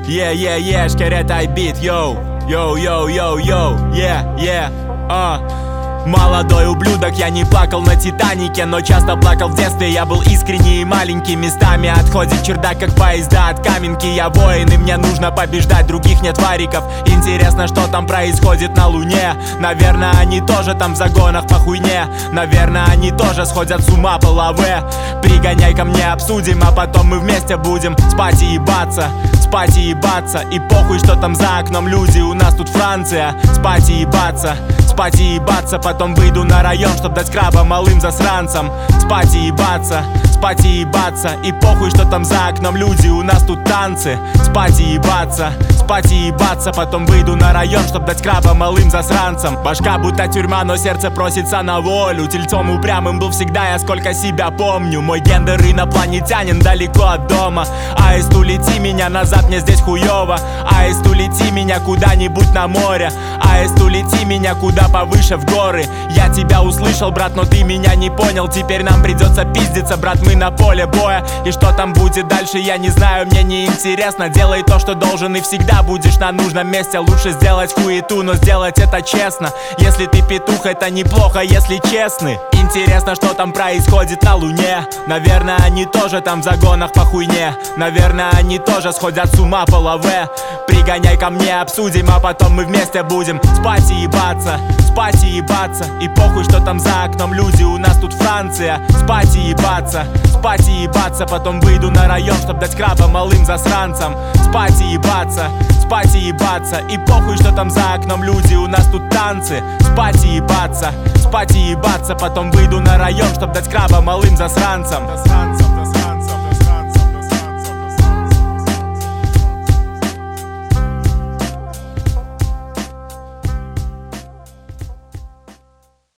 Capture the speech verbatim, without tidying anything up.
Yeah, yeah, yeah, шкеретай бит, йоу. Йоу, йоу, йоу, йоу, yeah, yeah, а Молодой ублюдок, я не плакал на Титанике, но часто плакал в детстве. Я был искренний и маленький, местами отходит чердак, как поезда от Каменки. Я воин, и мне нужно побеждать, других нет вариков. Интересно, что там происходит на Луне. Наверное, они тоже там в загонах по хуйне. Наверное, они тоже сходят с ума по лаве. Пригоняй ко мне, обсудим, а потом мы вместе будем спать и ебаться, спать и ебаться. И похуй, что там за окном люди, у нас тут Франция. Спать и ебаться, спать и ебаться. Потом выйду на район, чтоб дать краба малым засранцам. Спать и ебаться, спать и ебаться. И похуй, что там за окном люди, у нас тут танцы. Спать и ебаться, спать и ебаться. Потом выйду на район, чтоб дать краба малым засранцам. Башка будто тюрьма, но сердце просится на волю. Тельцом упрямым был всегда я, сколько себя помню. Мой гендер инопланетянин далеко от дома. Аист, улети меня назад, мне здесь хуёво. Аист, улети меня куда-нибудь на море. Аист, улети меня куда повыше в горы. Я тебя услышал, брат, но ты меня не понял. Теперь нам придется пиздиться, брат, мы на поле боя. И что там будет дальше, я не знаю, мне не интересно. Делай то, что должен, и всегда будешь на нужном месте. Лучше сделать хуету, но сделать это честно. Если ты петух, это неплохо, если честный. Интересно, что там происходит на Луне. Наверное, они тоже там в загонах по хуйне. Наверное, они тоже сходят с ума по лаве. Пригоняй ко мне, обсудим, а потом мы вместе будем спать и ебаться, спать и ебаться. И похуй, что там за окном люди, у нас тут Франция. Спать и ебаться, спать и ебаться. Потом выйду на район, чтоб дать краба малым засранцам. Спать и ебаться, спать и ебаться. И похуй, что там за окном люди, у нас тут танцы. Спать и ебаться, спать и ебаться. Потом выйду на район, чтоб дать краба малым засранцам.